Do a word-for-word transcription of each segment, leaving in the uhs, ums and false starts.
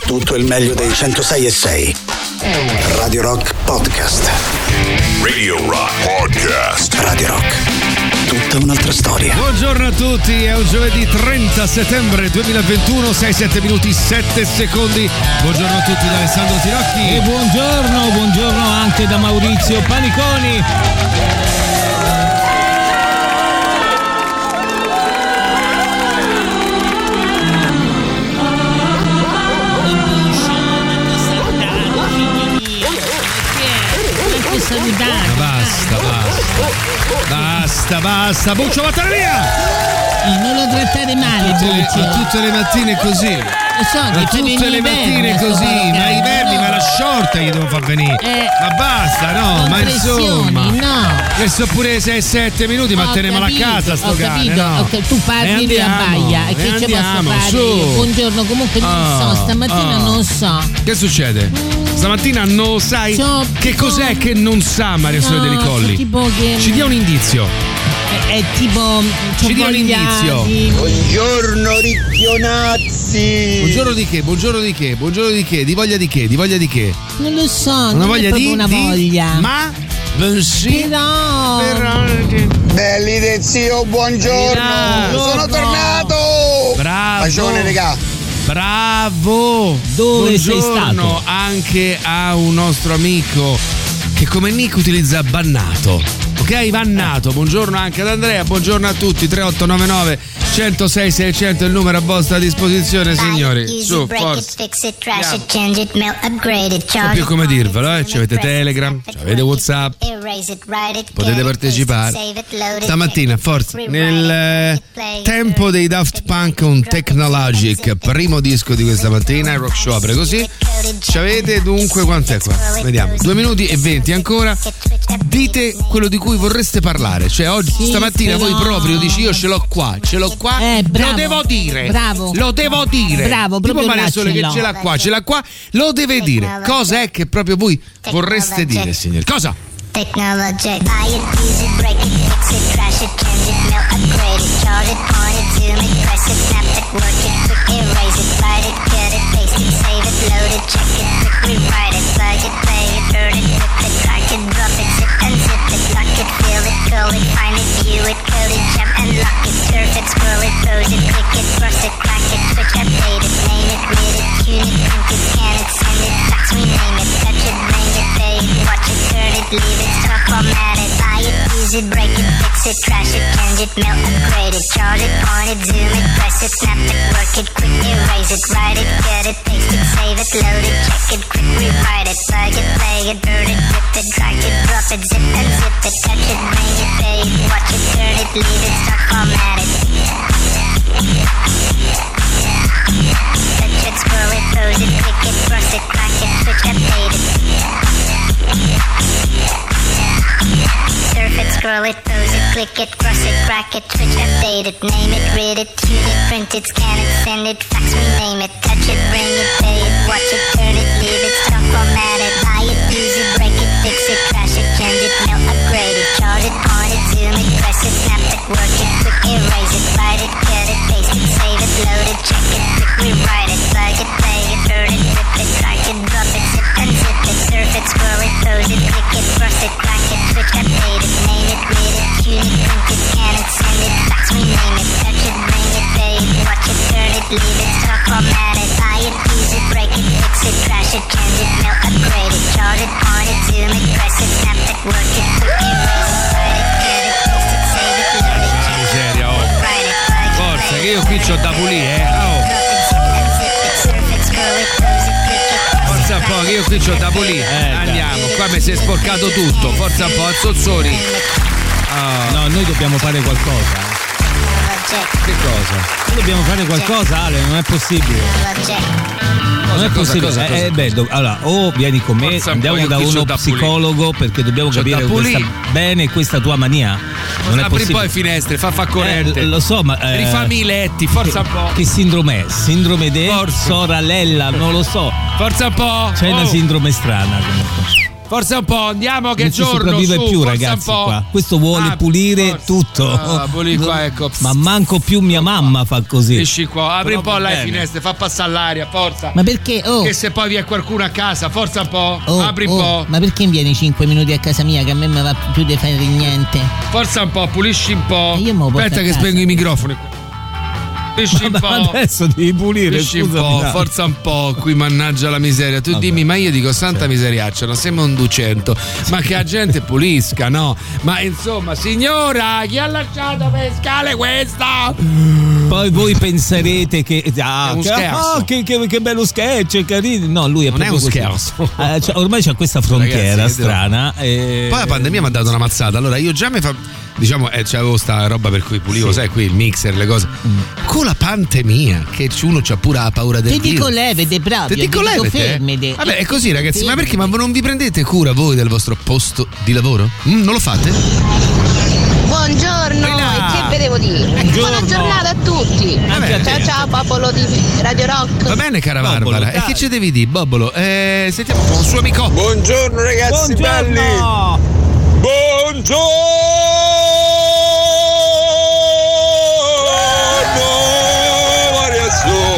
tutto il meglio dei centosei e sei. Radio Rock Podcast. Radio Rock Podcast. Radio Rock. Tutta un'altra storia. Buongiorno a tutti, è un giovedì trenta settembre duemilaventuno, sei sette minuti sette secondi. Buongiorno a tutti da Alessandro Tirocchi. E buongiorno, buongiorno anche da Maurizio Paniconi. Ma basta, basta, basta, basta, Buccio, vattene via! Non lo trattare male, tutte le, Buccio. tutte le mattine così. Lo so, Ma tutte le mattine così, ma i vermi, ma la short gli devo far venire. Eh, ma basta, no, ma insomma. No. Adesso pure sei sette minuti, ma tenemelo a casa sto ho cane, capito, no? ok, tu parli di abbaia e che ci posso fare? Su. Buongiorno, comunque non Oh, so, stamattina oh. non so. Che succede? Stamattina non sai C'ho- che cos'è che non sa Maria Sole No, Deli Colli? tipo che Ci dia un indizio. è, è tipo c'ho Ci dia un voglia indizio. di- Buongiorno ricchionazzi. Buongiorno di che? Buongiorno di che? Buongiorno di che? Di voglia di che? Di voglia di che? Non lo so, Una non voglia è proprio di una di- voglia. Ma bensì Però però Belli del zio, buongiorno. Buongiorno. Sono tornato. Bravo. Bacione, regà. Bravo! Dove sei Buongiorno stato? anche a un nostro amico che come nick utilizza bannato. Ok, bannato. Buongiorno anche ad Andrea, buongiorno a tutti. tre otto nove nove uno zero sei seicento è il numero a vostra disposizione, signori. Su, forza. Non so più come dirvelo, eh. Ci avete Telegram, ci avete WhatsApp, potete partecipare. Stamattina, forza, nel eh, tempo dei Daft Punk un Technologic, primo disco di questa mattina, il Rock Show apre così. Ci avete dunque, quant'è qua? Vediamo, due minuti e venti ancora. Dite quello di cui vorreste parlare, cioè oggi, Sì, stamattina però- voi proprio dici io ce l'ho qua, ce l'ho qua, Eh, bravo. lo devo dire, Bravo. lo devo dire, Bravo, tipo proprio Maria là Sole ce che l'ho. ce l'ha qua, ce l'ha qua, lo deve dire. Cosa è che proprio voi vorreste dire, signori? Cosa? Technology. Buy it, use it, break it, fix it, trash it, change it, mail, upgrade it, charge it, point it, zoom it, press it, snap it, work it, quick erase it, write it, get it, paste it, save it, load it, check it, quick rewrite it, plug it, play it, burn it, rip it, drag it, drop it, zip and zip it, lock it, fill it, curl it, find it, view it, code it, jump and lock it, surf it, scroll it, pose it, click it, cross it, crack it, switch, update it, name it, read it, tune it, print it, scan it, send it, fax, rename it, touch it, bring it, pay it, watch it, turn it, leave it, stop, format it, buy it, use it, break it, fix it, trash it, change it, mail, upgrade it, charge it, point it, zoom it, press it, snap it, work it, quick erase it, write it, get it, paste it, save it, load it, check it, quick rewrite it, plug it, play it, burn it, rip it, drag it, drop it, zip and zip it, touch it, bring it, pay it, watch it, turn it, leave it, stop, format it. Touch it, scroll it, pose it, click it, cross it, crack it, switch, update it. Surf it, scroll it, pose it, click it, cross it, crack it, switch, update it, name it, read it, tune it, print it, scan it, send it, fax, rename it, touch it, bring it, pay it, watch it, turn it, leave it, stop, format it, buy it, use it, break it, fix it, trash it, change it, mail, upgrade it, charge it, point it, zoom it, press it, snap it, work it, quick erase it, write it, get it, paste it, save it, load it, check it, quick rewrite it, plug it, play it, burn it, rip it, drag it, drop it, zip and zip it, surf it, scroll it, pose it, click it, cross it, crack it, switch, update it, name it, read it, tune it, print it, scan it, send it, fax, rename it, touch it, bring it, pay it, watch it, turn it, leave it, stop, format it, buy it, use it, break it, fix it, trash it, change it, mail, upgrade it, charge it, point it, zoom it, press it, snap it, work it, quick erase it, write it, get it, paste it, save it, load it, check it, Miseria, oh. write it, plug it, Forza, play che it, io qui c'ho da pulire, eh. Oh. drop it, zip and zip it, surf it, scroll it, pose it, click it, cross it, Forza un po', crack che io it, qui c'ho da switch, pulire. Eh, Andiamo, qua mi si è sporcato tutto. Forza un po', azzozzoni. Ah, No, noi dobbiamo fare qualcosa. che cosa? Noi dobbiamo fare qualcosa, Ale, non è possibile. Non è cosa, possibile. cosa, cosa? Eh, beh, do- allora, o vieni con me, Forza un po', andiamo io da qui c'ho uno da pulire. psicologo perché dobbiamo C'ho capire da questa, pulire. bene questa tua mania. Non è Apri possibile. poi finestre, fa fa corrente. Eh, lo so, ma eh, Rifammi i letti, forza un po'. che sindrome è? Sindrome di Forza. sorella, non lo so. Forza un po'. C'è Oh. una sindrome strana comunque. Forza un po', andiamo che non si giorno sopravvive su, più, forza ragazzi, un po'. qua. Questo vuole Ah, pulire forza. tutto. Ah, puli qua, ecco. Ma manco più mia mamma fa così. Esci qua, apri un po' Proprio là le bene. finestre, fa passare l'aria, forza. Ma perché? Oh, Che se poi vi è qualcuno a casa, forza un po', oh, apri un oh, po'. ma perché vieni cinque minuti a casa mia che a me mi va più di fare niente? Forza un po', pulisci un po'. E io me lo porto Aspetta a che casa. spengo i microfoni. Pulisci un Ma po'. adesso devi pulire, Pulisci un scusami, po', dai. forza un po', qui mannaggia la miseria. Tu Vabbè. dimmi, ma io dico santa miseriaccia, non sembra un duecento. Ma che la gente pulisca, no? Ma insomma, signora, chi ha lasciato per scale questa? Poi voi penserete che ah, È un che, scherzo. ah, che, che, che bello sketch, è carino. No, lui è Non è proprio un così. scherzo. Eh, cioè, ormai c'è questa frontiera Ragazzi, che strana. E... Poi la pandemia mi ha dato una mazzata. Allora io già mi fa. Diciamo, eh, c'avevo sta roba per cui pulivo, Sì. sai, qui il mixer, le cose. Con la pandemia, che uno c'ha pure la paura del Ti dico virus. levete proprio, Ti dico ti dico levete? fermete. Vabbè, è così, ragazzi. Ma Fermete. perché? Ma non vi prendete cura voi del vostro posto di lavoro? Mm, non lo fate? Buongiorno, Ehi là. e che vedevo dire? Buona giornata a tutti. Vabbè. Ciao ciao popolo di Radio Rock. Va bene, cara Bobbolo, Barbara. E dai. che ci devi dire, Bobbolo? Eh, sentiamo un suo amico. Buongiorno ragazzi belli. Buongiorno! Buongiorno Maria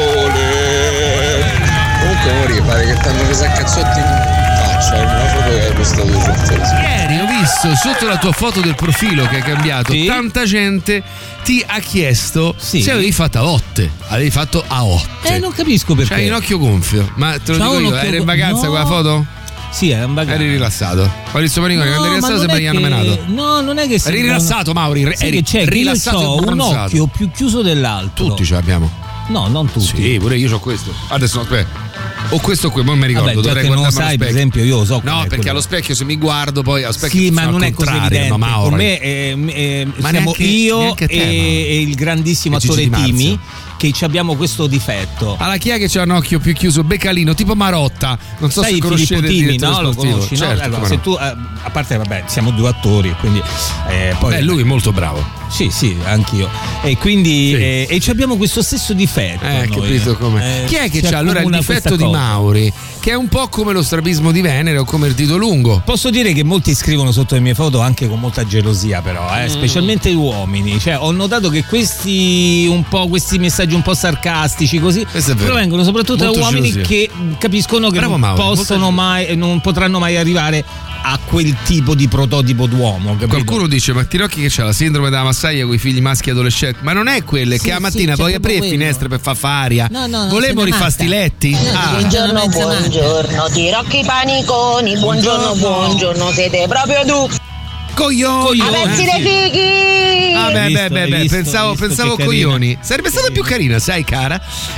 Sole. Comunque Mori, pare che t'hanno preso a cazzotti in faccia in una foto che hai postato sul Facebook. Ieri ho visto sotto la tua foto del profilo che hai cambiato, Sì. tanta gente ti ha chiesto Sì. se avevi fatto a otte. Avevi fatto a otte. Eh, non capisco perché. C'hai un occhio gonfio. Ma te lo C'ho dico un io, occhio eri in gon- vacanza no. quella foto? Sì, è un bagaglio. Eri rilassato. Maurizio Mariconi, quando eri ma rilassato non sembra è che hanno che- menato. No, non è che Eri sembra- rilassato, Mauri. Sai Eri che c'è? Che io rilassato e ho un bronzato. occhio più chiuso dell'altro. Tutti ce l'abbiamo. No, non tutti. Sì, pure io ho questo. Adesso no, aspetta. O questo qui, non mi ricordo. Vabbè, già dovrei che non lo guardarmi allo sai, per specchio. esempio, io lo so. No, qual è perché quello. allo specchio se mi guardo poi allo specchio Sì, ma sono non al è così contrario, evidente. no, Mauro. Con me eh, eh, Ma siamo neanche- io neanche te, e, Mauro. e il grandissimo E Gigi attore Di Marzio. Timi che ci abbiamo questo difetto. Alla chi è che c'ha un occhio più chiuso? Beccalino, tipo Marotta. Non so Sai se conoscete Filippo il Timi, direttore no? Lo sportivo. conosci, no? Certo, Allora, come se no. tu, eh, a parte, vabbè, siamo due attori, quindi eh, poi. Beh, lui è molto bravo. Sì, sì, anch'io. E quindi Sì. eh, e ci abbiamo questo stesso difetto. Eh, noi. capito come. Eh, Chi è che ci c'ha allora il accomuna difetto questa di cosa. Mauri? Che è un po' come lo strabismo di Venere o come il dito lungo. Posso dire che molti scrivono sotto le mie foto anche con molta gelosia, però, Mm. eh, specialmente gli uomini. Cioè, ho notato che questi un po' questi messaggi un po' sarcastici così Questo è vero. provengono soprattutto Molto da uomini gelosia. che capiscono che Bravo, non Mauro, possono molta- mai non potranno mai arrivare a quel tipo di prototipo d'uomo, capito? Qualcuno dice: ma Tirocchi che c'ha la sindrome della massaia con i figli maschi adolescenti. Ma non è quelle Sì, che la sì, mattina c'è poi proprio apri le quello. finestre per far faria. No, no, no, Volevo se ne rifare sti matta. letti? No, Ah. buongiorno, Buongiorno, mezza buongiorno, Tirocchi Paniconi, buongiorno, buongiorno, siete proprio tu. Coglioni! Coglioni. A pezzi Eh, dei fighi! Ah, beh, Hai beh, visto, beh, hai beh, visto, pensavo, hai visto pensavo che carina. coglioni. Sarebbe stata più carina, sai, cara.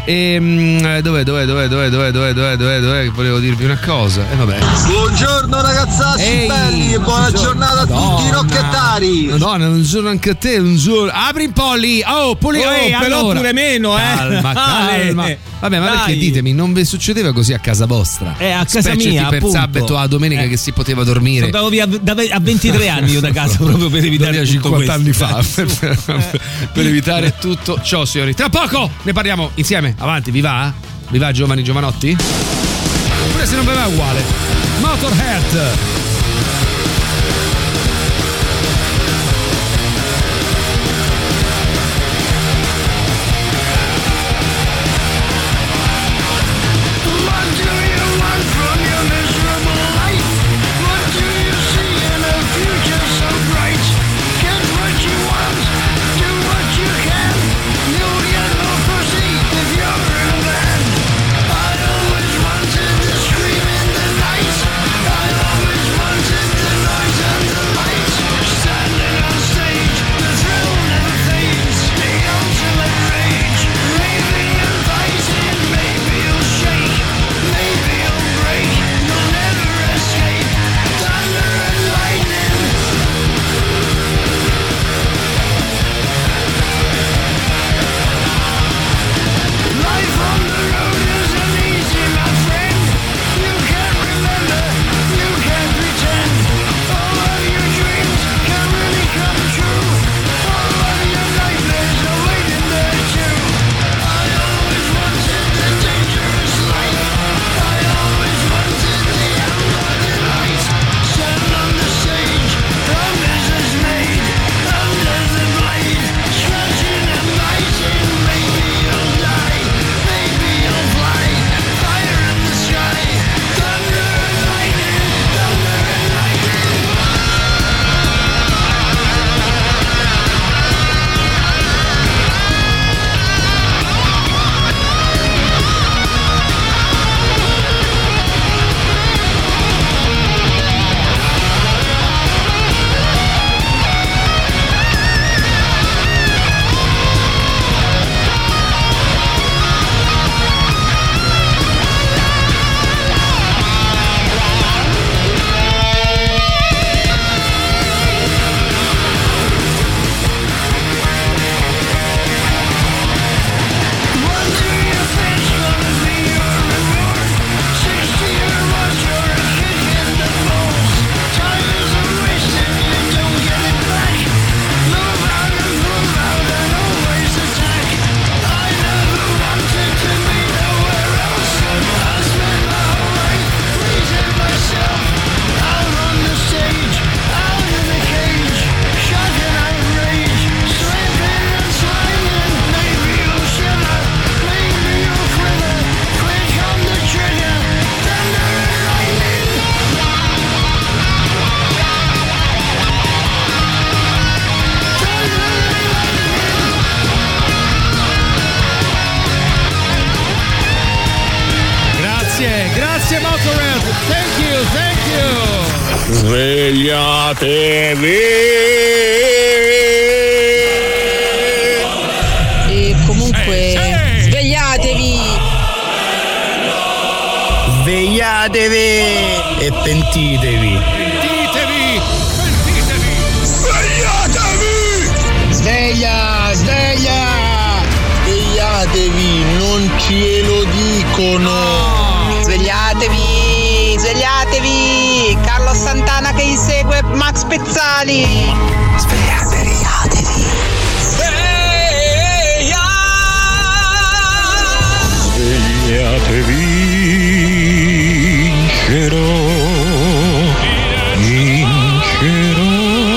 Ehm, dove, dove, dove, dove, dove, dove, dove, dove, dove, volevo dirvi una cosa. E vabbè. Buongiorno ragazzacci Ehi, belli e buona buongiorno. giornata a tutti i Madonna. rocchettari. Madonna, un giorno anche a te, un giorno. Apri un po' lì. Oh, puli. Oh, ehi, però allora. pure meno, eh. Calma, Ale. calma. Vabbè, ma Dai. perché ditemi, non vi succedeva così a casa vostra? Eh, a casa Specie mia, per appunto. sabato a domenica Eh. che si poteva dormire. Andavo via da- a ventitré anni io da casa proprio per evitare via tutto cinquanta anni questo. fa per, per- per evitare tutto ciò, signori. Tra poco ne parliamo insieme. Avanti, vi va? Vi va, giovani giovanotti? Oppure se non vi va uguale. Motorhead. Scream in the night. I always wanted the noise and Grazie, grazie Motorhead. Thank you, thank you. Svegliatevi. E comunque Ehi, ehi. svegliatevi. Svegliatevi e pentitevi. Pentitevi, pentitevi. Svegliatevi. Sveglia, sveglia! Svegliatevi, non ce lo dicono. Svegliatevi, svegliatevi. Carlo Santana che insegue Max Pezzali. Svegliatevi. Svegliatevi. Svegliatevi. Vincerò. Vincerò.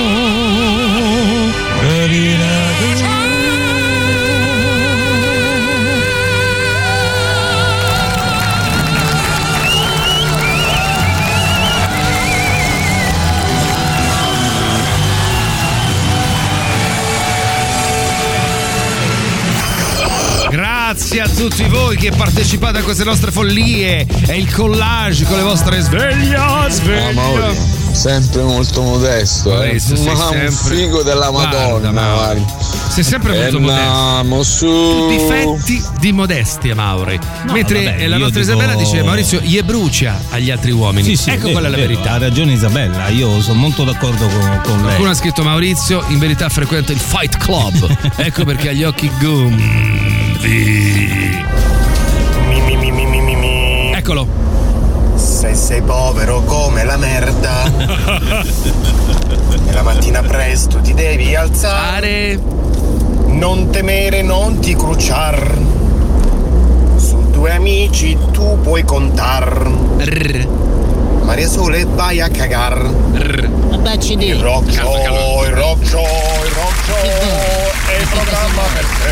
Grazie a tutti voi che partecipate a queste nostre follie e il collage con le vostre sveglia, sveglia. Ah, Mauri, sempre molto modesto, Maurizio, eh. sei Ma un sempre- figo della Guarda, Madonna, Mauri. guarda. Sei sempre molto modesto. Andiamo su. Difetti di modestia, Mauri. No, Mentre vabbè, la io nostra dico- Isabella dice: Maurizio, gli brucia agli altri uomini. Sì, sì, ecco vero, qual è la vero, verità. Ha ragione Isabella, io sono molto d'accordo con, con lei. Qualcuno ha scritto: Maurizio in verità frequenta il Fight Club. Ecco perché ha gli occhi gonfi. Mi, mi, mi, mi, mi, mi, mi. Eccolo. Se sei povero come la merda e la mattina presto ti devi alzare, Are. non temere, non ti cruciar. Su due amici tu puoi contar. Rr, Maria Sole vai a cagar. rr. Ma baci di. Il rock show, Calma, calma. il rock show, il rock show è il programma per te.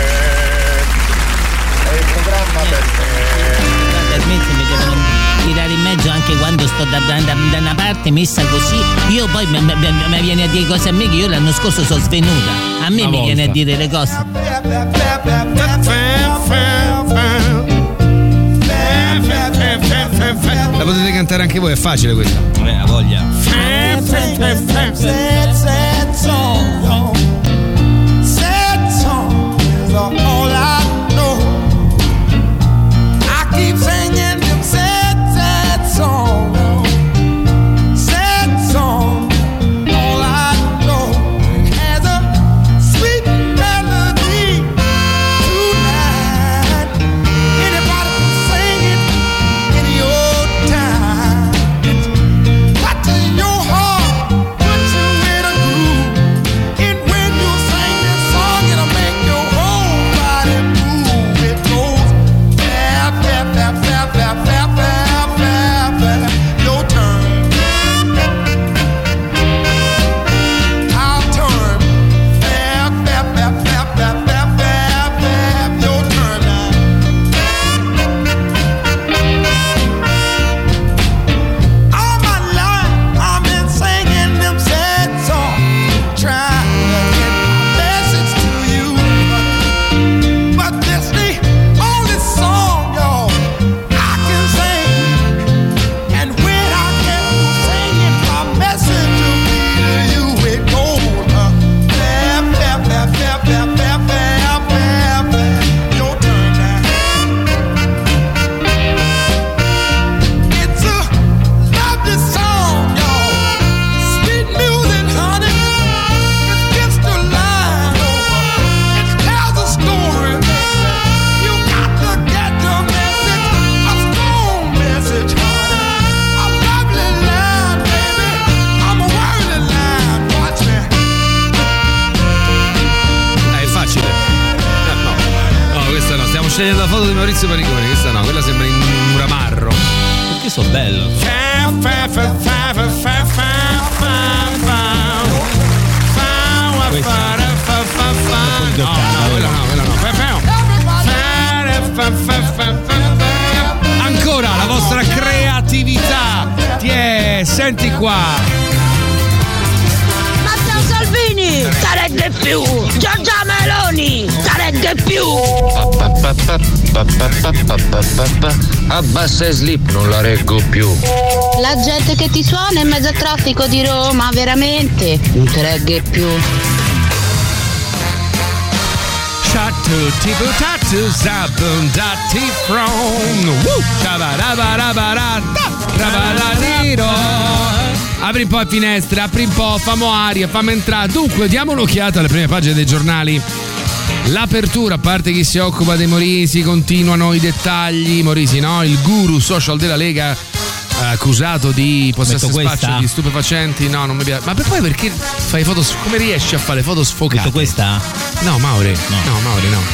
È il programma per te. Per me se mi devono tirare in mezzo anche quando sto da, da, da una parte messa così. Io poi mi viene a dire cose a me che io l'anno scorso sono svenuta. A me Una mi viene a volta. dire le cose. La potete cantare anche voi, è facile questa. Eh, ha voglia. scegliendo la foto di Maurizio Paniconi, questa no, quella sembra in un ramarro. Perché so bello. No, no, quella no, quella no. Ancora la vostra creatività. Tiè, senti qua. Matteo Salvini sarebbe più, Giorgia Meloni sarebbe più. Abbassa e slip, non la reggo più. La gente che ti suona in mezzo al traffico di Roma, veramente, non ti regge più. Tutti buttati, zabundati from. Woo! Apri un po' le finestre, apri un po', famo aria, fammi entrare. Dunque, diamo un'occhiata alle prime pagine dei giornali. L'apertura, a parte chi si occupa dei Morisi, continuano i dettagli. Morisi, no? Il guru social della Lega, accusato di possesso e spaccio di stupefacenti. No, non mi piace. Ma per poi perché fai foto? Come riesci a fare foto sfocate? Detto questa? No, Mauri. No, no Mauri, no.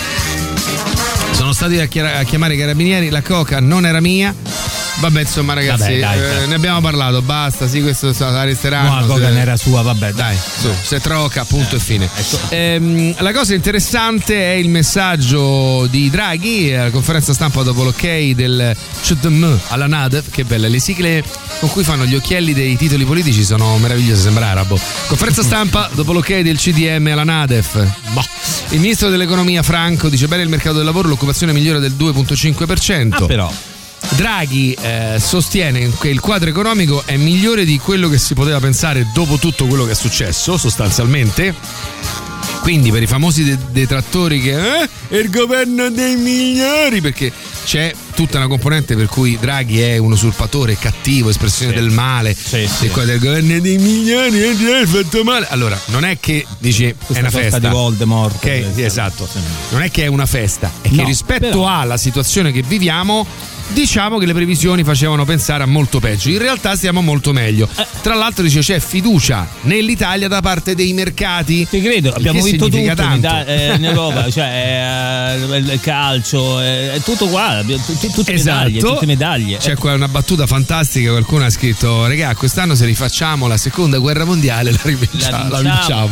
Sono stati a, chiar- a chiamare i carabinieri, la coca non era mia. Vabbè, insomma, ragazzi, vabbè, dai, eh, ne abbiamo parlato, basta, sì, questo la resteranno. No, la coca se... non era sua, vabbè, dai, su, se troca, punto eh, e fine. Ecco. Ehm, la cosa interessante è il messaggio di Draghi alla conferenza stampa dopo l'ok del C D M alla Nadef. Che belle, le sigle con cui fanno gli occhielli dei titoli politici sono meravigliose, sembra arabo. Conferenza stampa dopo l'ok del C D M alla Nadef. Boh. Il ministro dell'economia Franco dice bene il mercato del lavoro, l'occupazione migliore del due virgola cinque per cento. Ah, però Draghi eh, sostiene che il quadro economico è migliore di quello che si poteva pensare dopo tutto quello che è successo, sostanzialmente. Quindi per i famosi de- detrattori che eh, è il governo dei migliori, perché c'è tutta una componente per cui Draghi è un usurpatore cattivo, espressione sì. del male, sì, sì. del governo dei migliori ha fatto male. Allora, non è che dici questa è una festa di Voldemort, okay, sì, esatto. Sì. Non è che è una festa, è no, che rispetto però... alla situazione che viviamo, diciamo che le previsioni facevano pensare a molto peggio. In realtà stiamo molto meglio. Tra l'altro dice c'è fiducia nell'Italia da parte dei mercati. Ti credo, abbiamo vinto tutto tanto. In, Ita- eh, in Europa, cioè eh, il calcio, è eh, tutto qua, tutte, tutte esatto. medaglie, tutte medaglie. C'è qua una battuta fantastica, qualcuno ha scritto regà, quest'anno se rifacciamo la seconda guerra mondiale la, rivinciamo, la vinciamo.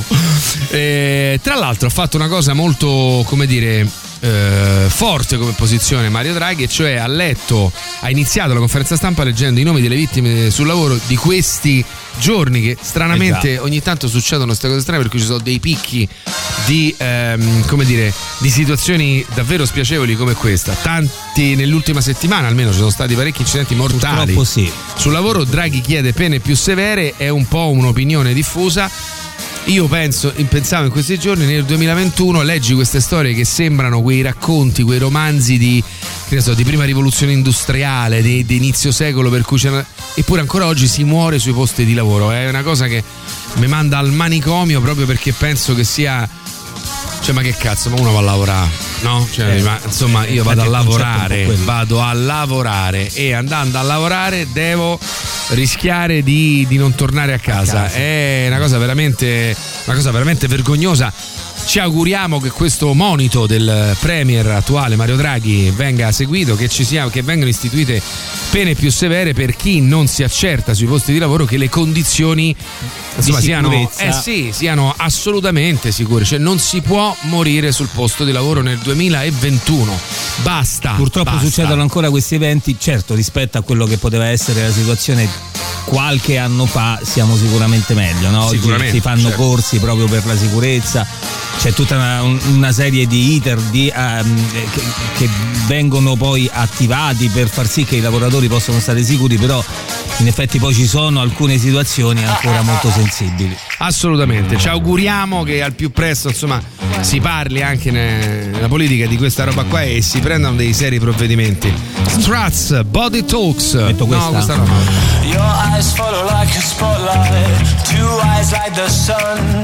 Eh, tra l'altro ha fatto una cosa molto, come dire, Eh, forte come posizione Mario Draghi, e cioè ha letto, ha iniziato la conferenza stampa leggendo i nomi delle vittime sul lavoro di questi giorni, che stranamente esatto. ogni tanto succedono queste cose strane, per cui ci sono dei picchi di ehm, come dire, di situazioni davvero spiacevoli come questa. Tanti nell'ultima settimana, almeno ci sono stati parecchi incidenti mortali sì. sul lavoro. Draghi chiede pene più severe, è un po' un'opinione diffusa. Io penso, pensavo in questi giorni, nel duemilaventuno leggi queste storie che sembrano quei racconti, quei romanzi di, che ne so, di prima rivoluzione industriale, di, di inizio secolo, per cui c'è, eppure ancora oggi si muore sui posti di lavoro. È una cosa che mi manda al manicomio, proprio perché penso che sia, cioè, ma che cazzo, ma uno va a lavorare, no? Cioè, eh, ma, insomma, io vado a lavorare, un vado a lavorare e andando a lavorare devo rischiare di, di non tornare a casa. a casa. È una cosa veramente, una cosa veramente vergognosa. Ci auguriamo che questo monito del premier attuale Mario Draghi venga seguito, che ci sia, che vengano istituite pene più severe per chi non si accerta sui posti di lavoro che le condizioni, insomma, siano, eh sì, siano assolutamente sicure. Cioè non si può morire sul posto di lavoro nel duemilaventuno. Basta. Purtroppo basta. succedono ancora questi eventi, certo, rispetto a quello che poteva essere la situazione qualche anno fa siamo sicuramente meglio, no? Oggi si fanno certo. corsi proprio per la sicurezza, c'è tutta una, una serie di iter di, um, che, che vengono poi attivati per far sì che i lavoratori possano stare sicuri, però in effetti poi ci sono alcune situazioni ancora molto sensibili. Assolutamente, ci auguriamo che al più presto, insomma, si parli anche nella politica di questa roba qua e si prendano dei seri provvedimenti. Struts, Body Talks. Metto questa? No, questa no. Your eyes follow like a spotlight, two eyes like the sun.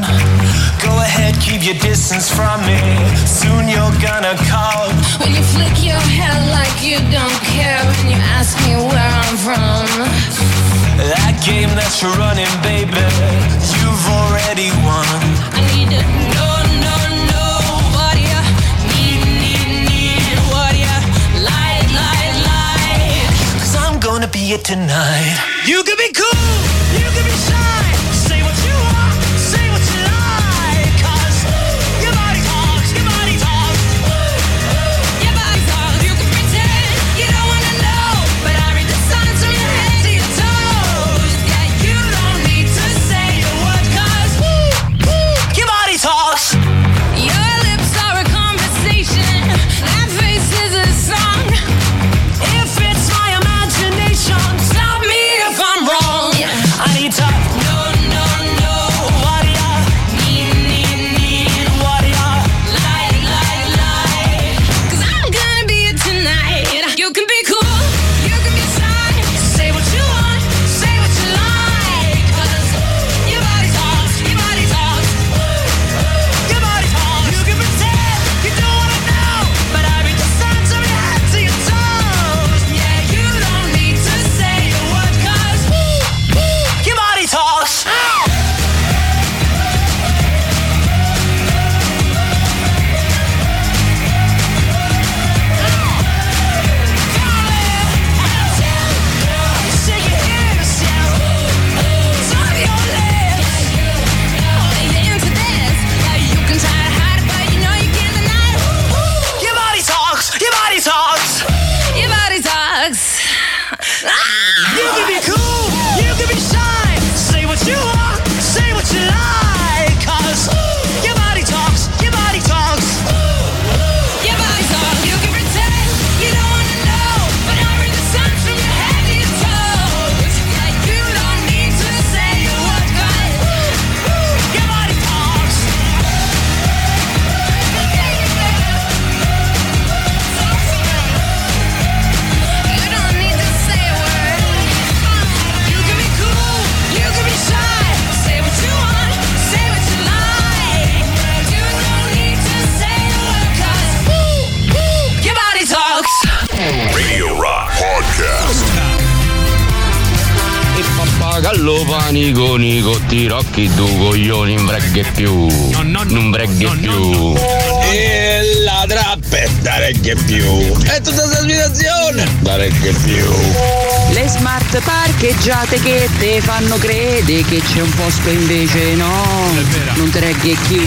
Go ahead, keep your distance from me, soon you're gonna call. When you flick your hair like you don't care, when you ask me where I'm from. That game that you're running, baby, you've already won. I need to know, know, know what you need, need, need, what you like, like, like. Cause I'm gonna be it tonight. You can be cool, you can be shy, say what you want, say what you like. Cause your body talks, your body talks. Your body talks, you can pretend you don't wanna know, but I read the signs from your head to your toes. Yeah, you don't need to say a word, cause your body talks. Your lips are a conversation. You can be cool, you can be shy. Say what you want, say what you like. Cause your body talks, your body talks. Your body talks. You can pretend you don't wanna know, but I read the signs from your head to your toes. Like you don't need to say a word, 'cause your body talks. You don't need to say a word. You can be cool, you can be shy. Say what you want, say what you like. You don't need to say a word, 'cause your body talks. Radio Rock Podcast. E pappagallo panico nico ti rocchi tu coglioni in breghe più no, no, non breghe no, più no, no. E la trappetta regge più. È tutta questa spiegazione. da regge più Le smart parcheggiate che te fanno credere che c'è un posto invece no, non te regge più.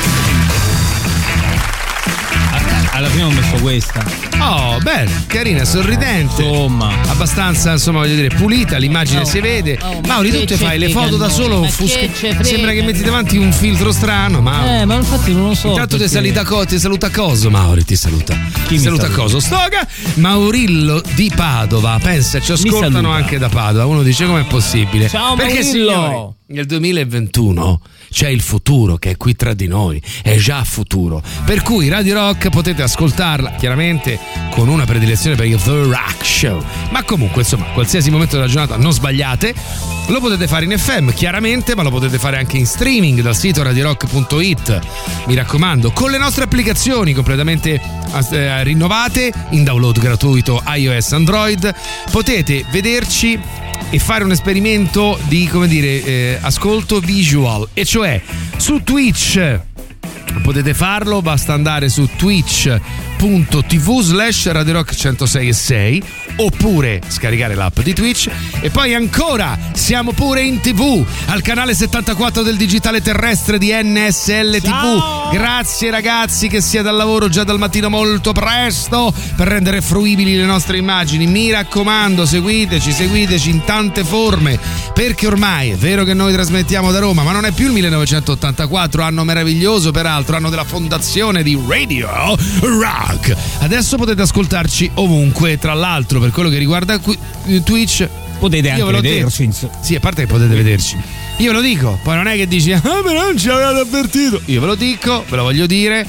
Alla fine ho messo questa. Oh, bene, carina, sorridente. Insomma, abbastanza, insomma, voglio dire, pulita, l'immagine Oh, si vede. oh, ma Mauri, che tu te ce fai le frega foto da a noi? solo, Ma offusca- che ce frega? sembra che metti davanti un filtro strano, ma Eh, ma infatti non lo so. intanto ti perché- saluta, co- ti saluta Coso, Mauri, ti saluta. Chi ti mi saluta saluta? Coso. Stoga, Maurillo di Padova, pensa, ci ascoltano saluta. anche da Padova. Uno dice com'è possibile? Ciao, Perché Maurillo. signori, nel duemilaventuno c'è il futuro che è qui tra di noi, è già futuro. Per cui Radio Rock potete ascoltarla chiaramente con una predilezione per il The Rock Show. Ma comunque, insomma, qualsiasi momento della giornata non sbagliate. Lo potete fare in F M, chiaramente, ma lo potete fare anche in streaming dal sito radiorock punto it. Mi raccomando, con le nostre applicazioni completamente eh, rinnovate, in download gratuito iOS Android, potete vederci e fare un esperimento di, come dire, eh, ascolto visual, e cioè su Twitch potete farlo, basta andare su twitch punto tv slash Radio Rock centosei e sei, oppure scaricare l'app di Twitch. E poi ancora siamo pure in tv al canale settantaquattro del digitale terrestre di N S L T V. Ciao! Grazie ragazzi che siete al lavoro già dal mattino molto presto per rendere fruibili le nostre immagini. Mi raccomando, seguiteci, seguiteci in tante forme, perché ormai è vero che noi trasmettiamo da Roma, ma non è più il millenovecentottantaquattro, anno meraviglioso peraltro, anno della fondazione di Radio Rock. Adesso potete ascoltarci ovunque, tra l'altro per quello che riguarda qui- Twitch potete io anche ve l'ho vederci. detto. insomma. Sì, a parte che potete vederci. Io ve lo dico, poi non è che dici ah però non ci avevate avvertito. Io ve lo dico, ve lo voglio dire.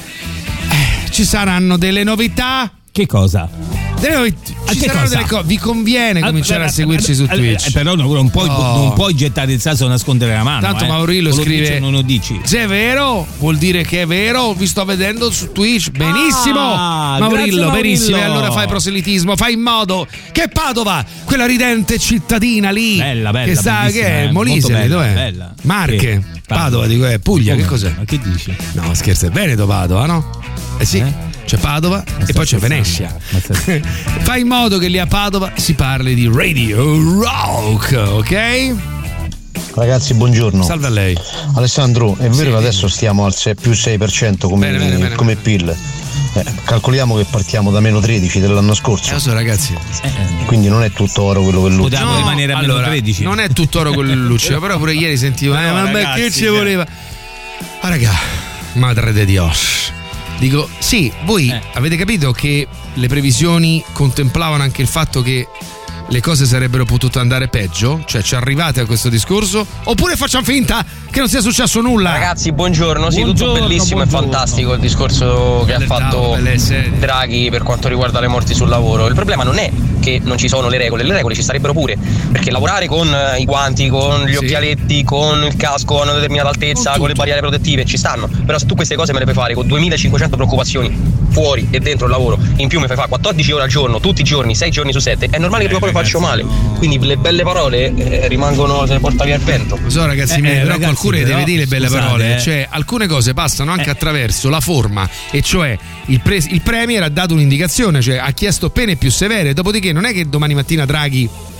Eh, ci saranno delle novità. Che cosa? Delle novità. Ci che saranno cosa? delle cose. Vi conviene cominciare a seguirci su Eh, Twitch. eh, però non, non puoi, Oh. non puoi gettare il sasso e nascondere la mano. Tanto eh. Maurillo O lo scrive dici o non lo dici. se è vero vuol dire che è vero, vi sto vedendo su Twitch. Benissimo Ah, Maurillo, grazie, Maurillo. benissimo. E allora fai proselitismo, fai in modo che Padova, quella ridente cittadina lì, Bella, bella, che sa bellissima, che è eh, Molise, molto bella, dov'è? bella. Marche, Sì, Padova, Padova. dico, è Puglia, Come? che cos'è? Ma che dici? No, scherzo, è Veneto Padova, no? Eh sì. Eh? C'è Padova e poi c'è Venezia. Fai in modo che lì a Padova si parli di Radio Rock, ok? Ragazzi, buongiorno. Salve a lei. Alessandro, è vero che adesso stiamo al sei- più sei per cento come, Bene, bene, bene, come P I L? Eh, calcoliamo che partiamo da meno tredici dell'anno scorso. Eh, lo so, ragazzi. Quindi non è tutto oro quello che luccica. Potevamo rimanere a meno allora, tredici. non è tutto oro quello che luccica, però pure ieri sentivo, eh, No, ma ragazzi, che ci cioè. voleva? Ah, raga, madre de Dios. Dico, sì, voi Eh. avete capito che le previsioni contemplavano anche il fatto che le cose sarebbero potute andare peggio? Cioè, ci arrivate a questo discorso? Oppure facciamo finta che non sia successo nulla? Ragazzi, buongiorno, sì, Buongiorno, tutto bellissimo buongiorno. e fantastico il discorso che Belle ha fatto tavole, belle sedie. Draghi per quanto riguarda le morti sul lavoro. Il problema non è che non ci sono le regole, le regole ci sarebbero pure, perché lavorare con eh, i guanti, con gli Sì. occhialetti, con il casco a una determinata altezza, Con con le tutto. barriere protettive ci stanno, però se tu queste cose me le puoi fare con duemilacinquecento preoccupazioni fuori e dentro il lavoro, in più mi fai fare quattordici ore al giorno, tutti i giorni, sei giorni su sette, è normale che prima o poi faccio male. Quindi le belle parole eh, rimangono, se ne porta via il vento. Lo so ragazzi Eh, miei, eh, però ragazzi, qualcuno però, deve dire le belle scusate, parole, eh. cioè alcune cose passano anche Eh. attraverso la forma, e cioè il, pre- il Premier ha dato un'indicazione, cioè ha chiesto pene più severe, dopodiché non è che domani mattina Draghi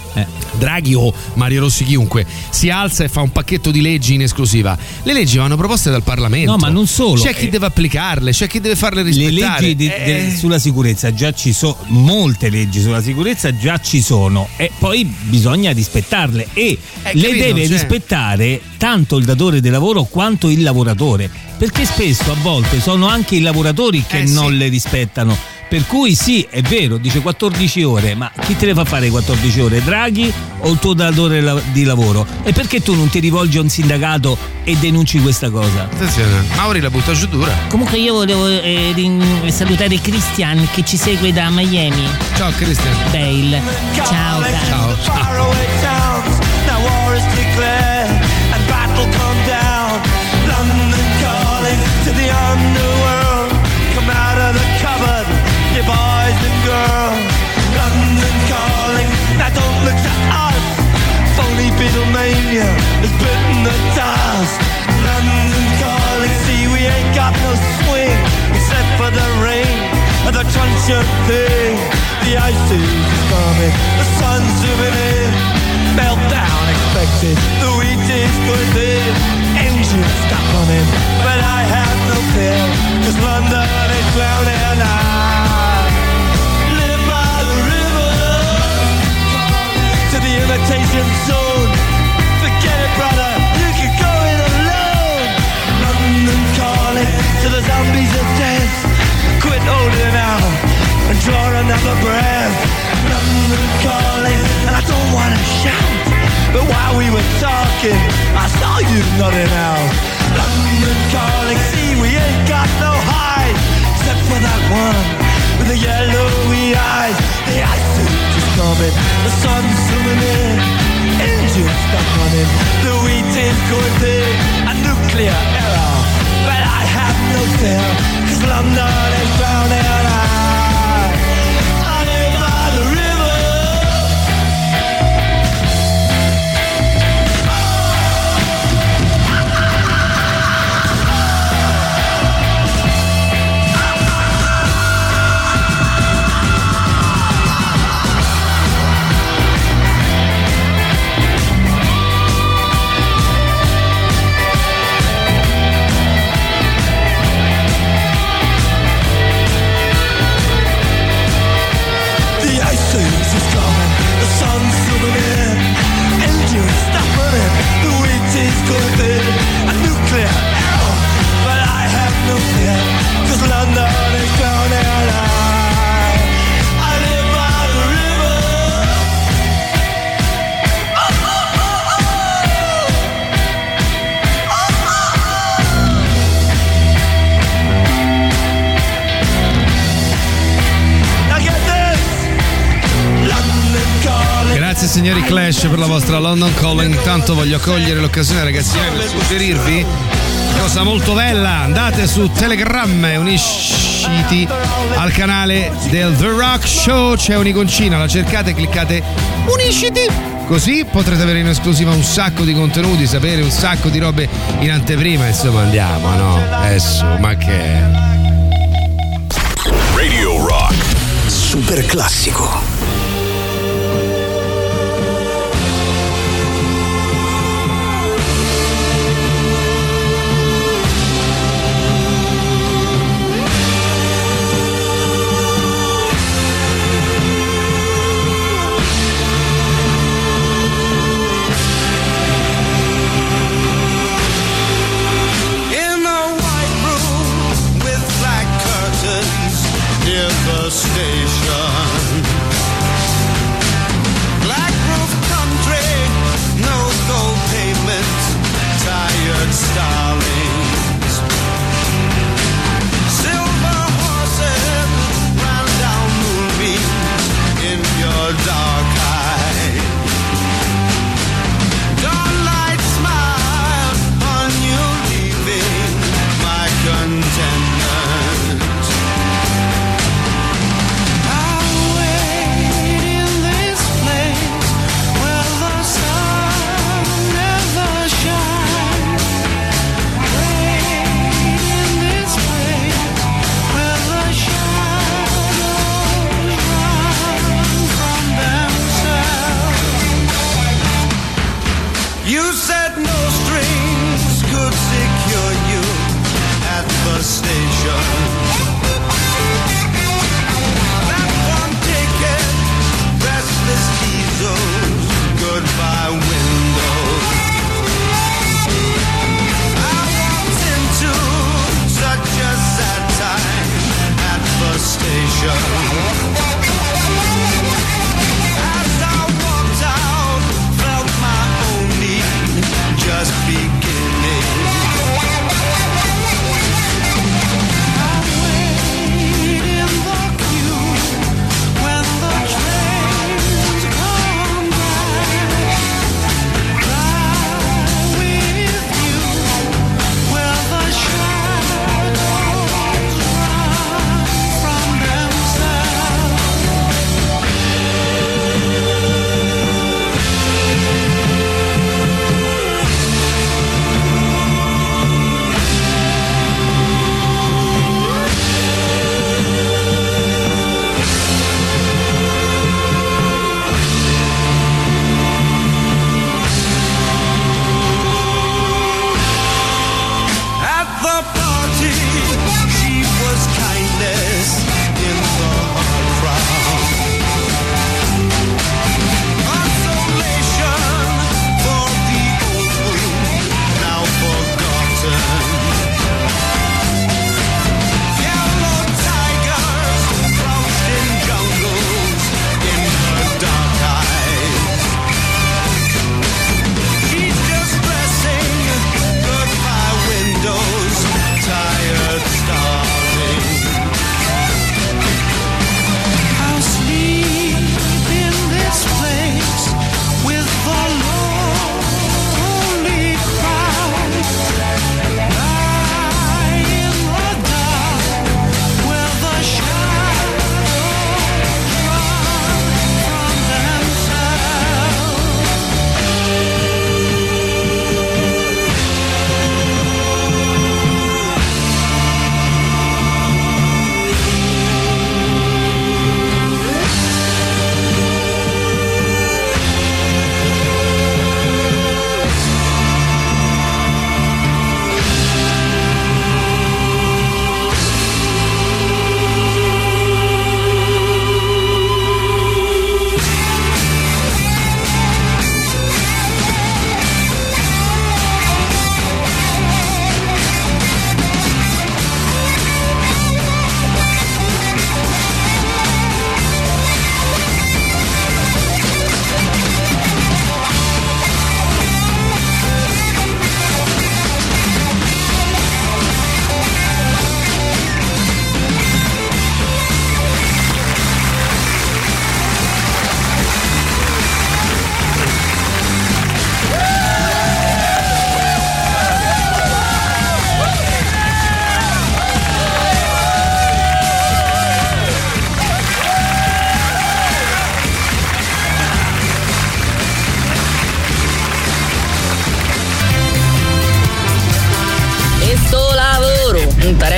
eh. Draghi o Mario Rossi, chiunque si alza e fa un pacchetto di leggi in esclusiva. Le leggi vanno proposte dal Parlamento. No, ma non solo. C'è chi eh, deve applicarle, c'è chi deve farle rispettare. Le leggi di, eh. de, sulla sicurezza già ci sono, molte leggi sulla sicurezza già ci sono, e poi bisogna rispettarle, e eh, le capito, deve cioè. rispettare tanto il datore di lavoro quanto il lavoratore, perché spesso a volte sono anche i lavoratori che eh, non sì. le rispettano. Per cui sì, è vero, dice quattordici ore, ma chi te le fa fare quattordici ore? Draghi o il tuo datore di lavoro? E perché tu non ti rivolgi a un sindacato e denunci questa cosa? Attenzione, Mauri la butta giù dura. Comunque io volevo eh, rin- salutare Christian che ci segue da Miami. Ciao Christian. Dale. Ciao. Ciao. You boys and girls, London calling. Now don't look to us. Phony Beatlemania has bitten the dust. London calling. See, we ain't got no swing except for the rain and the crunch of thing. The ice is coming, the sun's zooming in. Meltdown expected, the wheat is good in. Engines stop running, but I have no fear, 'cause London is drowning out. The imitation zone. Forget it, brother, you can go it alone. London calling to the zombies of death. Quit holding out and draw another breath. London calling, and I don't wanna shout, but while we were talking, I saw you nodding out. London calling, see, we ain't got no hide, except for that one with the yellowy eyes. The ice suit is coming, the sun's zooming in, engines stop running, the wheat is going big, a nuclear error, but I have no fear, 'cause London is drowning out. I live by the river. Grazie signori Clash per la vostra London Calling. Intanto voglio cogliere l'occasione, ragazzi, per suggerirvi cosa molto bella. Andate su Telegram e unisciti al canale del The Rock Show. C'è un'iconcina, la cercate, cliccate unisciti, così potrete avere in esclusiva un sacco di contenuti, sapere un sacco di robe in anteprima. Insomma, andiamo, no? Adesso, ma che Radio Rock Super classico. Station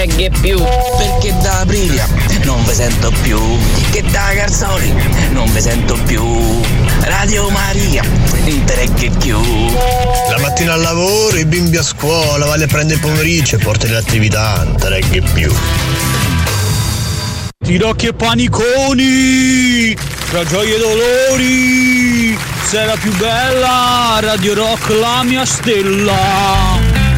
reggae più. Perché da Aprilia non vi sento più, che da Garzoni non vi sento più. Radio Maria, non te reggae più. La mattina al lavoro, i bimbi a scuola, vale a prendere il pomeriggio e porta le attività, non te reggae più. Tirocchi e paniconi, tra gioie e dolori, sei la più bella, Radio Rock la mia stella.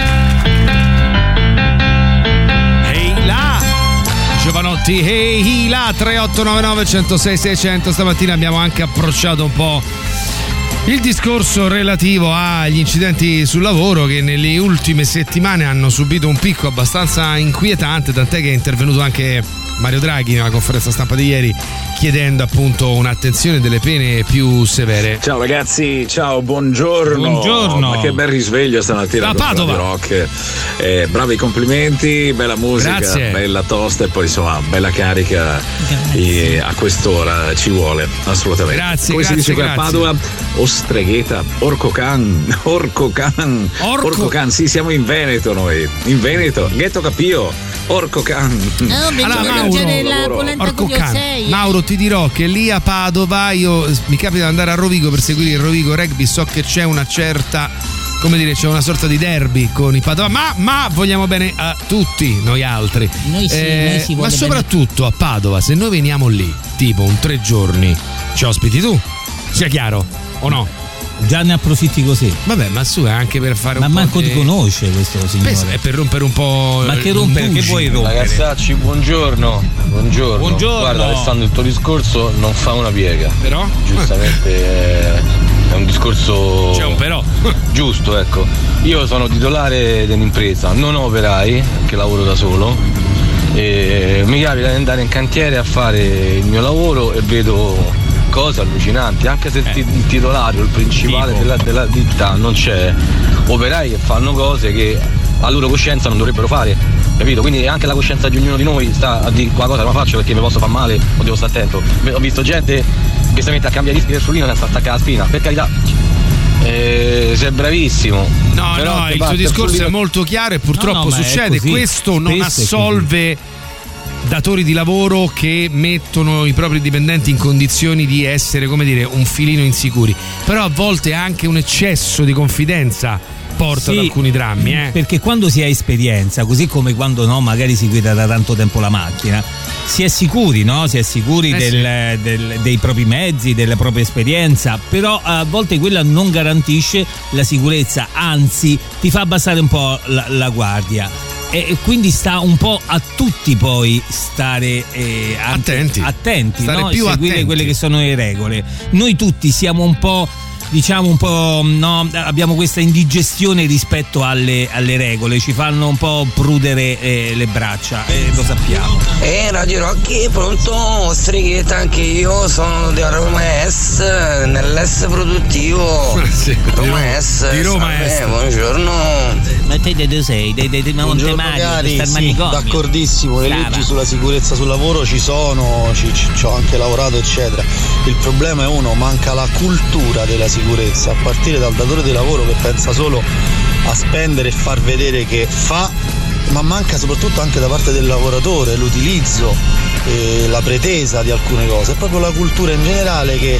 Ehi là, Giovanotti, ehi là, tre otto nove nove uno zero sei sei zero zero. Stamattina abbiamo anche approcciato un po' il discorso relativo agli incidenti sul lavoro che nelle ultime settimane hanno subito un picco abbastanza inquietante, tant'è che è intervenuto anche Mario Draghi nella conferenza stampa di ieri chiedendo appunto un'attenzione delle pene più severe. Ciao ragazzi, ciao, buongiorno. Buongiorno. Ma che bel risveglio stamattina da con Padova. Radio Rock. Eh, bravi complimenti, bella musica, Grazie. bella tosta e poi insomma bella carica e a quest'ora ci vuole assolutamente. Grazie, Come grazie, si dice qui a grazie. Padova? Ostregheta, Orco Can, Orco Can, Orco- Orco Can, sì, siamo in Veneto noi, in Veneto, Ghetto Capio, Orco Can. No, Allora, allora, Mauro, la polenta Orco con Can. sei. Mauro, ti dirò che lì a Padova io mi capita di andare a Rovigo per seguire il Rovigo Rugby, so che c'è una certa, come dire, c'è una sorta di derby con i Padova, ma, ma vogliamo bene a tutti noi altri. Noi sì, noi si ma vuole soprattutto a Padova, se noi veniamo lì, tipo un tre giorni, ci ospiti tu? Sia chiaro, o no? Già ne approfitti così. Vabbè, ma su è anche per fare Ma un manco po' di... ti conosce questo signore. Beh, è per rompere un po'. Ma che rompere? Che vuoi rompere? Ragazzacci, buongiorno. Buongiorno. Buongiorno. Guarda, restando il tuo discorso, non fa una piega. Però? Giustamente è, è un discorso. C'è un però. Giusto, ecco. Io sono titolare dell'impresa, non ho operai, che lavoro da solo. E mi capita di andare in cantiere a fare il mio lavoro e vedo cose allucinanti, anche se il, ti- il titolario, il principale della, della ditta non c'è, operai che fanno cose che a loro coscienza non dovrebbero fare, capito? Quindi anche la coscienza di ognuno di noi sta a dire qua cosa la faccio perché mi posso far male o devo stare attento. Ho visto gente che si mette a cambiare dischi del frullino senza attaccare la spina, per carità. Eh, sei bravissimo. No, Però no, ti il parte tuo discorso frullino- è molto chiaro e purtroppo No, no, ma è succede. così. Questo non Spesso è assolve datori di lavoro che mettono i propri dipendenti in condizioni di essere, come dire, un filino insicuri. Però a volte anche un eccesso di confidenza porta ad Sì, alcuni drammi, eh. Perché quando si ha esperienza, così come quando no, magari si guida da tanto tempo la macchina, si è sicuri, no? Si è sicuri Eh del, del- dei propri mezzi, della propria esperienza, però a volte quella non garantisce la sicurezza, anzi ti fa abbassare un po' la, la guardia. E quindi sta un po' a tutti poi stare eh, anche Attenti. attenti, Stare no? più Seguire attenti. quelle che sono le regole. Noi tutti siamo un po', diciamo un po', no, abbiamo questa indigestione rispetto alle, alle regole, ci fanno un po' prudere eh, le braccia, e lo sappiamo. Eh, Radio Rocky, pronto? Streghetta, anche io sono di Roma Est, nell'Est produttivo. Sì, Roma Est. di Roma salve, Est. buongiorno. Ma te da dove sei? Dei de, de, de Buongiorno Montemario, cari, sta al sì, manicomio. d'accordissimo, le Brava. leggi sulla sicurezza sul lavoro ci sono, ci, ci, ci ho anche lavorato eccetera. Il problema è uno, manca la cultura della sicurezza, a partire dal datore di lavoro che pensa solo a spendere e far vedere che fa, ma manca soprattutto anche da parte del lavoratore l'utilizzo e la pretesa di alcune cose, è proprio la cultura in generale, che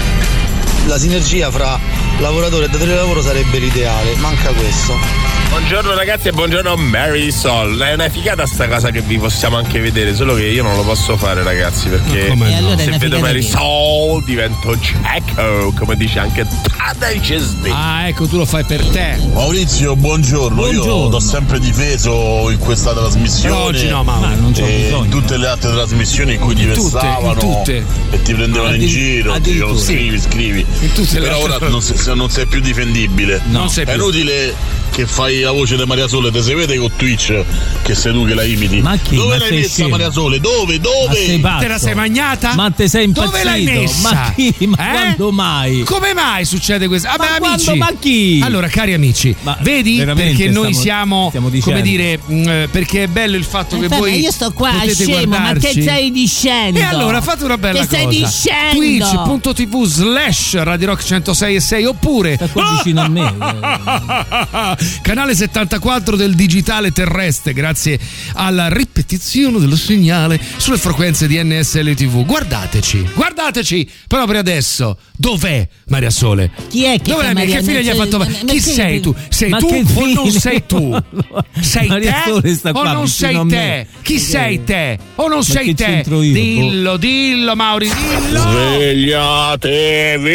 la sinergia fra lavoratore e datore di lavoro sarebbe l'ideale, manca questo. Buongiorno ragazzi e buongiorno Marisol. È una figata sta cosa che vi possiamo anche vedere, solo che io non lo posso fare ragazzi, perché come E no? allora è se una vedo figata Marisol divento Jacko, come dice anche Tadej Cisdi. Ah, ecco, tu lo fai per te. Maurizio, buongiorno. Buongiorno. Io t'ho sempre difeso in questa trasmissione. Però oggi no, Mauro. Ma non c'ho e in bisogno. tutte le altre trasmissioni in cui ti In tutte, vestavano in tutte. e ti prendevano in Addir- giro, ti dicevano addirittura. scrivi, scrivi. In tutte le Però altre- ora non sei, non sei più difendibile. No. Non sei È più. inutile che fai la voce di Maria Sole, te si vede con Twitch che sei tu che la imiti. Ma chi? Dove Ma l'hai sei messa scemo? Maria Sole? Dove? Dove? Ma sei pazzo? Te la sei magnata? Ma te sei impazzito? Dove l'hai messa? Ma chi? Ma Eh? quando mai? Come mai succede questo? Ah, Ma beh, amici. quando? Ma chi? Allora, cari amici, Ma vedi veramente perché noi stiamo- siamo, stiamo dicendo. come dire, mh, perché è bello il fatto che Aspetta, voi io sto qua, potete scemo, ma guardarci. che stai dicendo? E allora fate una bella Che cosa. stai dicendo? twitch punto tv slash Radio Rock centosei e sei oppure Sta qua vicino a me. canale settantaquattro del digitale terrestre, grazie alla ripetizione dello segnale sulle frequenze di N S L T V. Guardateci, guardateci proprio adesso. Dov'è Maria Sole? Chi è che Dov'è fa Maria? Che fine gli ha fatto? Ma- Chi ma che- sei tu? Sei ma tu che o non fine? sei tu? Sei Maria Sole te sta o qua non vicino sei a te? me. Chi Ma sei che- te o non ma sei che te? c'entro io? Dillo, dillo Mauri, dillo. Svegliatevi!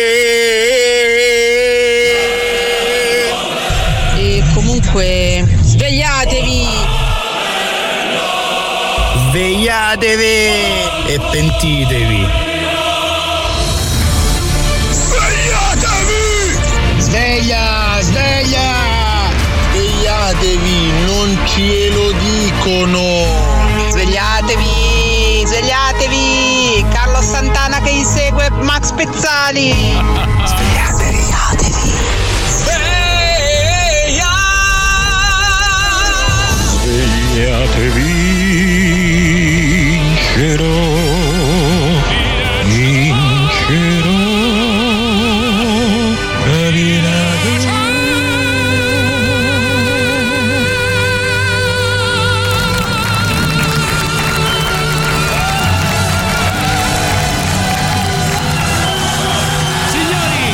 E comunque svegliatevi! Svegliatevi e pentitevi. Sveglia, sveglia! Svegliatevi, non ce lo dicono. Svegliatevi! Svegliatevi! Carlo Santana che insegue Max Pezzali! Svegliatevi! Svegliatevi, vincerò, vincerò, Signori,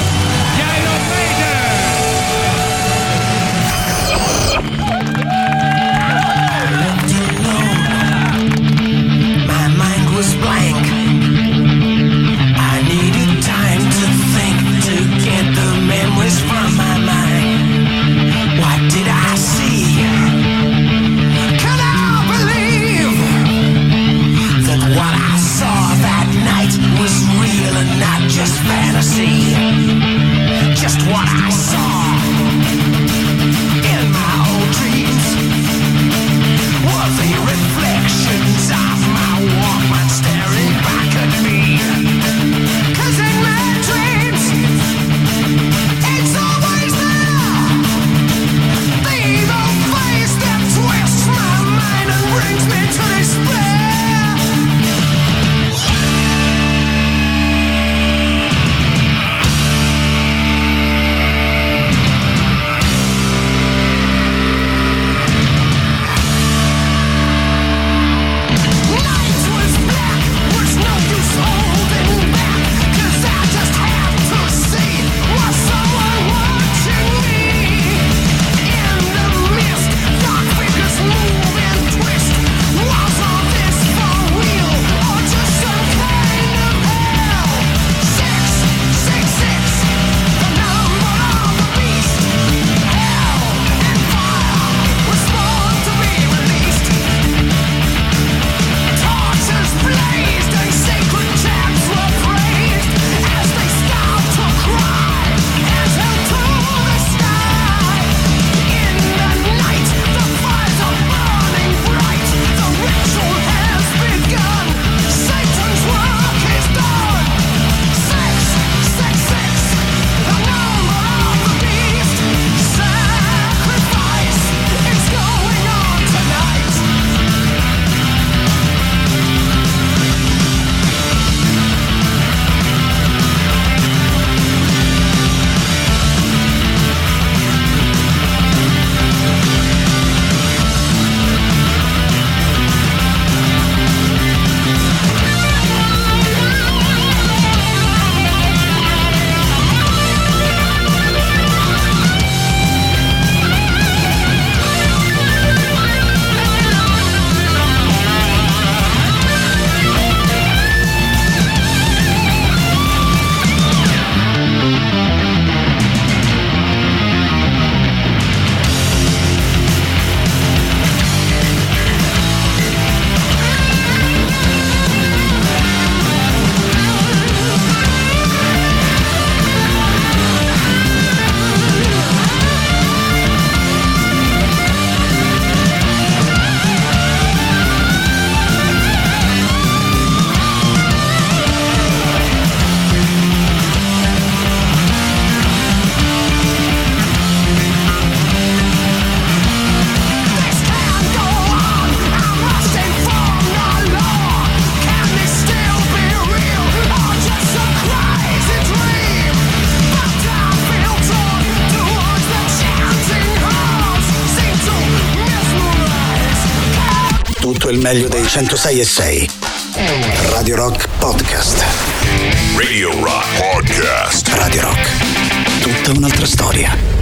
tutto il meglio dei centosei e sei. Radio Rock Podcast. Radio Rock Podcast. Radio Rock. Tutta un'altra storia.